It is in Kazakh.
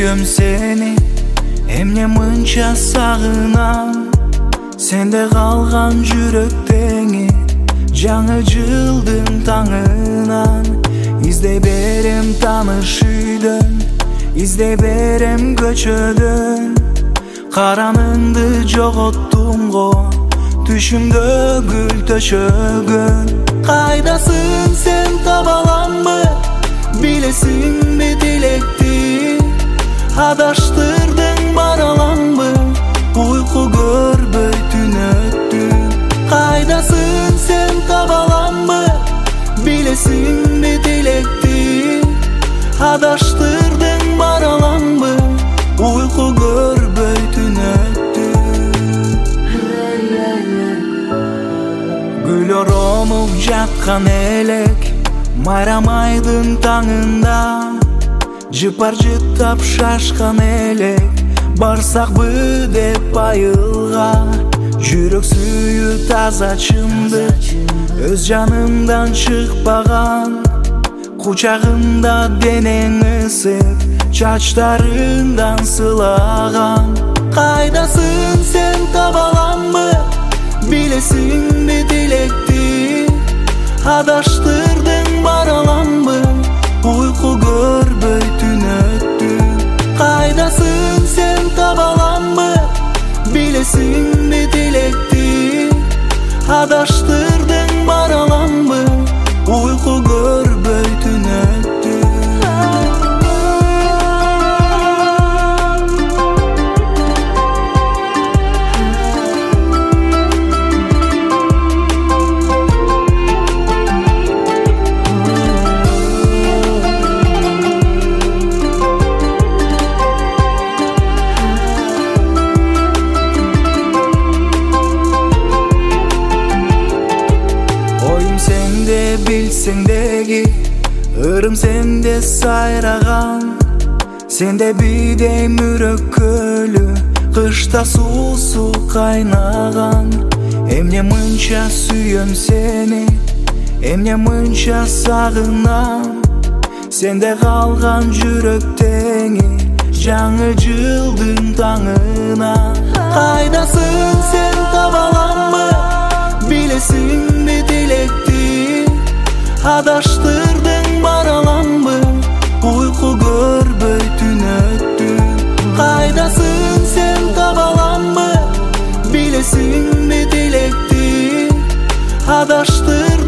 sүйөм сени, эмне мынча сагынам. Сенде калган жүрөк теңи, жаңы жылдын таңынан. Издей берем тааныш үйдөн, издей берем көчөдөн. Караныңды жоготтум го, түшүмдө гүл төшөгөн. Кайдасың сен таба аламбы, билесиңби тилекти? Адаштырдың бара аламбы, уйку көрбөй түн өттү. Кайдасың сен таба аламбы, билесиңби тилекти? Адаштырдың бара аламбы, уйку көрбөй түн өттү. Гүл оромуп жаткан элек майрам айдын таңында, жыпар жыттап шашкан элек барсакпы деп айылга. Жүрөк сүйүү таза чындык, өз жанымдан чыкпаган. Кучагымда денең ысык, чачтарыңдан сылаган. Кайдасың сен таба аламбы, билесиңби тилекти? Адаштырдың бара аламбы, уйку көрбөй түн өттү. Кайдасың сен таба аламбы, билесиңби тилекти? Адаштырдың бара аламбы, уйку көрбөй түн өттү. Билсеңдеги ырым сенде сайраган. Сенде бидей мүрөккөлү, кышта суусу кайнаган. Эмне мынча сүйөм сени, эмне мынча сагынам. Сенде калган жүрөк теңи, жаңы жылдын таңынан. Кайдасың сен таба аламбы, билесиңби тилекти? Адаштырдың бара аламбы, уйку көрбөй түн өттү. Кайдасың сен таба аламбы, билесиңби тилекти? Адаштыр